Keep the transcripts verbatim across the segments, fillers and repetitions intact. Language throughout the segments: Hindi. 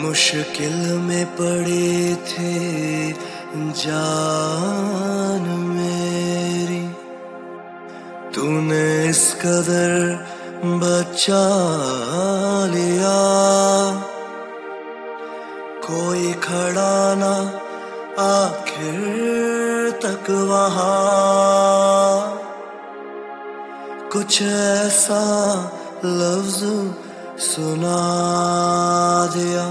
मुश्किल में पड़े थे जान मेरी, तूने इस कदर बचा लिया। कोई खड़ा ना आखिर तक वहाँ, कुछ ऐसा लफ्ज सुना दिया।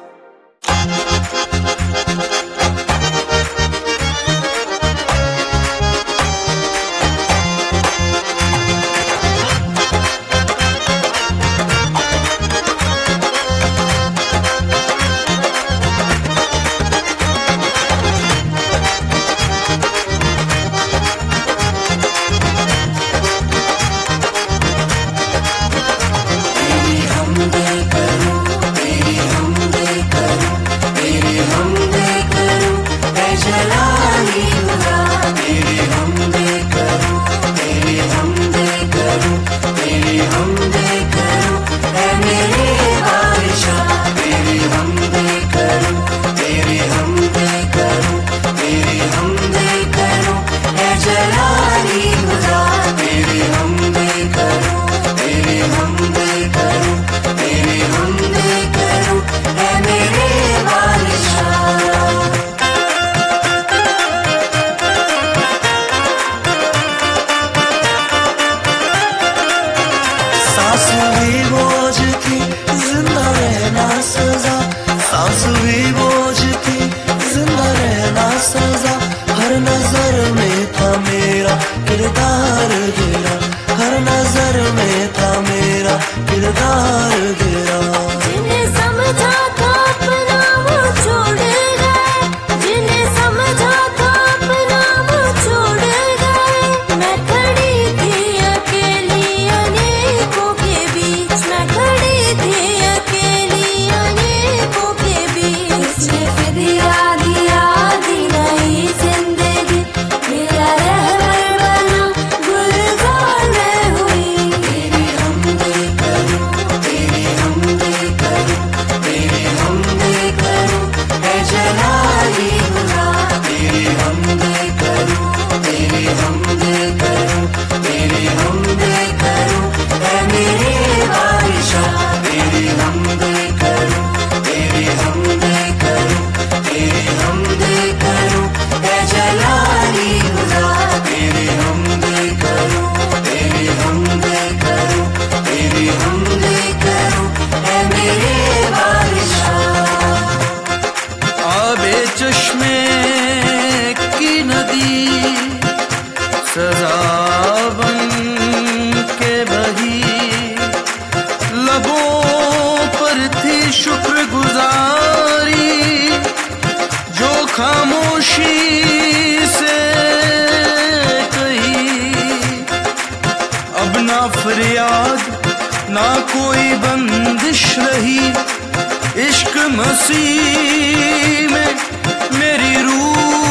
सांस भी बोझ थी, जिंदा रहना सजा। सांस भी बोझ थी, जिंदा रहना सजा। हर नजर में था मेरा किरदार गिरा, हर नजर में था मेरा किरदार गिरा। जिन्हें समझा था अपना वो छोड़ गए, जिन्हें समझा था अपना वो छोड़ गए। मैं खड़ी थी अकेली अनेकों के बीच, मैं खड़ी थी अकेली अनेकों के बीच। इसने फिदिया दिया दी नई जिंदगी, मेरा रहबर बना गुलजार मैं हुई। तेरी हमदे करूं, तेरी हमदे करूं, तेरी हमदे करूं, ऐ जलाली खुदा। तेरी हमदे करूं, तेरी हमदे करूं, तेरी हमदे करूं, ऐ मेरे बादशाह। तेरी हमदे करूं, तेरी हमदे करूं, तेरी हमदे करूं, ऐ जलाली खुदा। तेरी हमदे करूं, तेरी हमदे करूं, तेरी हमदे करूं, ऐ मेरे बादशाह। आबे चश्मे की नदी सजा बन के बही, लबों पर थी शुक्रगुजारी जो खामोशी से कही। अब ना फरियाद ना कोई बंदिश रही, इश्क मसीह में मेरी रूह